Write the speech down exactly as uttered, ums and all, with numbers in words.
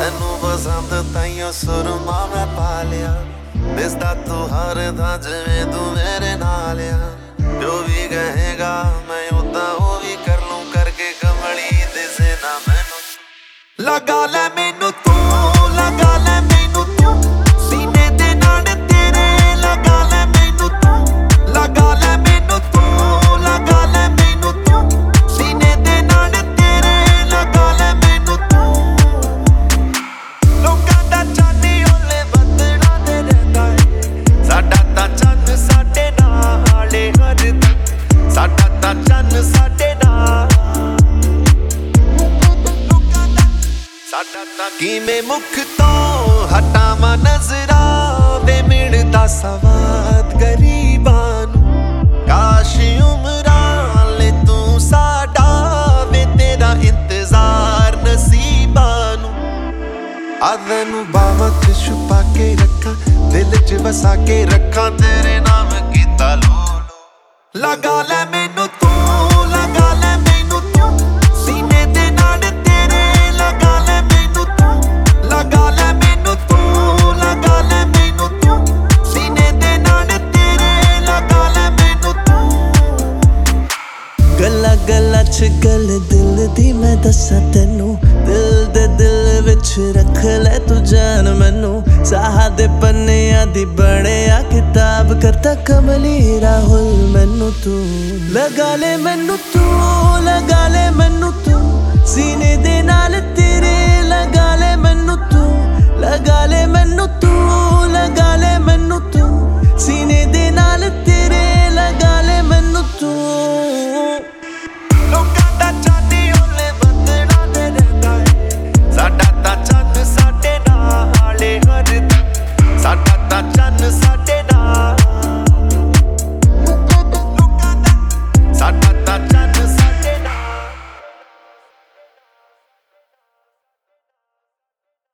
ਤੈਨੂੰ ਪਸੰਦ ਤਾਈਓ ਸੁਰਮਾ ਮੈਂ ਪਾ ਲਿਆ, ਦਿਸਦਾ ਤੂੰ ਹਰ ਥਾਂ ਜਿਵੇਂ ਤੂੰ ਮੇਰੇ ਨਾਲ ਆ। ਜੋ ਵੀ ਕਹੇਗਾ ਮੈਂ ਉਦਾਂ ਉਹ ਵੀ ਕਰ ਲੂੰ, ਕਰਕੇ ਕਮਲੀ ਦਿਸੇ ਨਾ ਮੈਨੂੰ। ਲਗਾ ਲੈ ਮੈਨੂੰ ਤੂੰ, ਲਗਾ ਲੈ ਮੈਨੂੰ ਤੂੰ, ਸੀਨੇ ਦੇ ਨਾਲ ਤੇਰੇ ਲਗਾ ਲੈ ਮੈਨੂੰ ਤੂੰ, ਲਗਾ ਲੈ ਮੈਨੂੰ ਤੂੰ, ਲਗਾ ਲੈ ਮੈਨੂੰ ਤੂੰ, ਸੀਨੇ ਦੇ ਨਾਲ ਤੇਰੇ ਲਗਾ ਲੈ ਮੈਨੂੰ ਤੂੰ। ਲੋਕਾਂ ਦਾ ਚਾਂਦੀ ਓਲੇ ਬੱਦਲਾਂ ਤੇ ਰਹਿੰਦਾ ਏ, ਸਾਡਾ ਤਾਂ ਚੰਨ ਸਾਡੇ ਨਾਲ ਏ ਹਰਦਮ, ਸਾਡਾ ਤਾਂ ਚੰਨ ਸਾਡੇ ਨਾਲ। ਸਾਡਾ ਤਾਂ ਕਿਵੇਂ ਮੁੱਖ ਤੋਂ ਹਟਾਵਾਂ ਨਜ਼ਰਾਂ ਵੇ, ਮਿਲਦਾ ਸਵਾਦ ਗਰੀਬਾਂ ਨੂੰ। ਕਾਸ਼ ਉਮਰਾਂ ਲੈ ਤੂੰ ਸਾਡਾ ਵੇ, ਤੇਰਾ ਇੰਤਜ਼ਾਰ ਨਸੀਬਾਂ ਨੂੰ। ਆਦਿ ਨੂੰ ਬਾਹਾਂ 'ਚ ਛੁਪਾ ਕੇ ਰੱਖਾਂ, ਦਿਲ 'ਚ ਵਸਾ ਕੇ ਰੱਖਾਂ, ਤੇਰੇ ਨਾਮ ਕੀਤਾ ਲੂ ਲੂ। ਲਗਾ ਲੈ ਮੈਨੂੰ ਤੂੰ, ਲਗਾ ਲੈ ਮੈਨੂੰ ਤੂੰ, ਸੀਨੇ ਦੇ ਨਾਲ ਤੇਰੇ ਲਗਾ ਲੈ ਮੈਨੂੰ ਤੂੰ, ਲਗਾ ਲੈ ਮੈਨੂੰ ਤੂੰ, ਲਗਾ ਲੈ ਮੈਨੂੰ ਤੂੰ, ਸੀਨੇ ਦੇ ਨਾਲ ਤੇਰੇ ਲਗਾ ਲੈ ਮੈਨੂੰ ਤੂੰ। ਗੱਲਾਂ ਗੱਲਾਂ 'ਚ ਗੱਲ ਦਿਲ ਦੀ ਮੈਂ ਦੱਸਾਂ ਤੈਨੂੰ, ਦਿਲ ਦੇ ਦਿਲ ਵਿੱਚ ਰੱਖ ਲੈ ਤੂੰ ਜਾਨ ਮੈਨੂੰ। ਸਾਹ ਦੇ ਪੰਨਿਆਂ ਦੀ ਬਣਿਆ ਕਿਤਾਬ, ਕਰਤਾ ਕਮਲੀ ਰਾਹੁਲ ਮੈਨੂੰ ਤੂੰ। ਲਗਾ ਲੈ ਮੈਨੂੰ ਤੂੰ, ਲਗਾ ਲੈ ਮੈਨੂੰ ਤੂੰ, ਸੀਨੇ ਦੇ ਨਾਲ ਤੇਰੇ ਲਗਾ ਲੈ ਮੈਨੂੰ ਤੂੰ, ਲਗਾ ਲੈ ਮੈਨੂੰ ਤੂੰ।